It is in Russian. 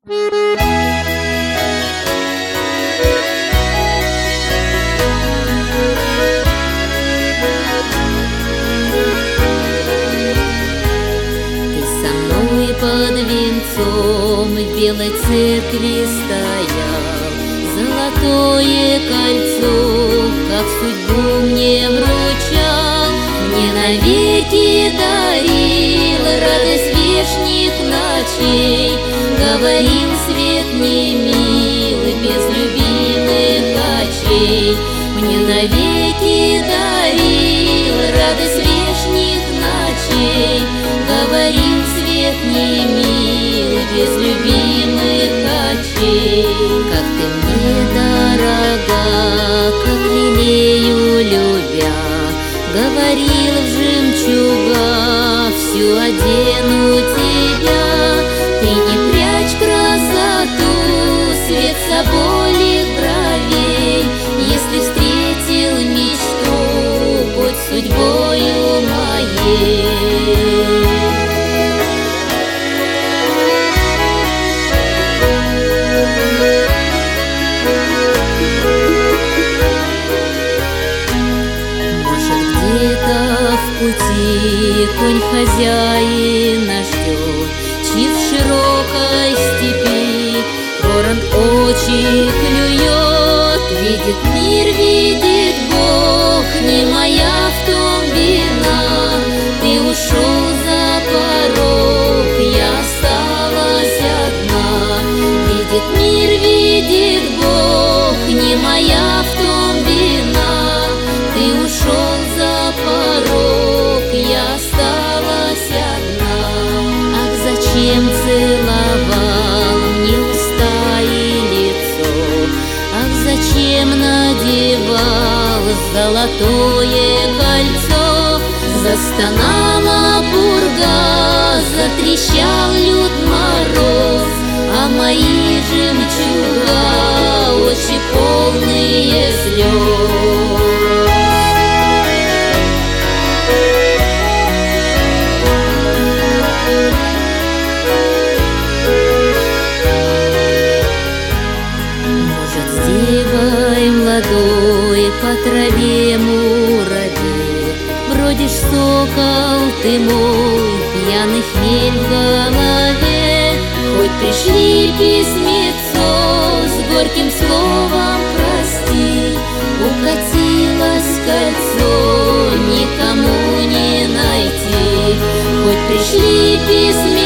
Под венцом в белой церкви стоял, золотое кольцо, как судьбу мне вручал, мне навеки дарил радость вешних ночей. Говорил, свет не мил без любимых очей, мне навеки дарил радость вешних ночей. Говорил, свет не мил без любимых очей. Как ты мне дорога, как лелею любя, говорил в жемчуга, всю одену тебя. Ты не прячь красоту, свет соболих бровей. Если встретил мечту, будь судьбою моей. Конь хозяина ждет, чьи в широкой степи ворон очи клюет. Видит мир, видит Бог, не моя в том вина. Ты ушел за порог, я осталась одна. Видит мир, видит Бог, не моя в том вина. Ты ушел за порог, я осталась одна. Ах, зачем целовал мне уста и лицо? Ах, зачем надевал золотое кольцо? Застонала пурга, затрещал лют мороз, а мои жемчуга очи полные слез. Молодой по траве муравей, бродишь, сокол ты мой, пьяный хмель в голове. Хоть пришли письмецо с горьким словом прости, укатилось кольцо, никому не найти. Хоть пришли письмецо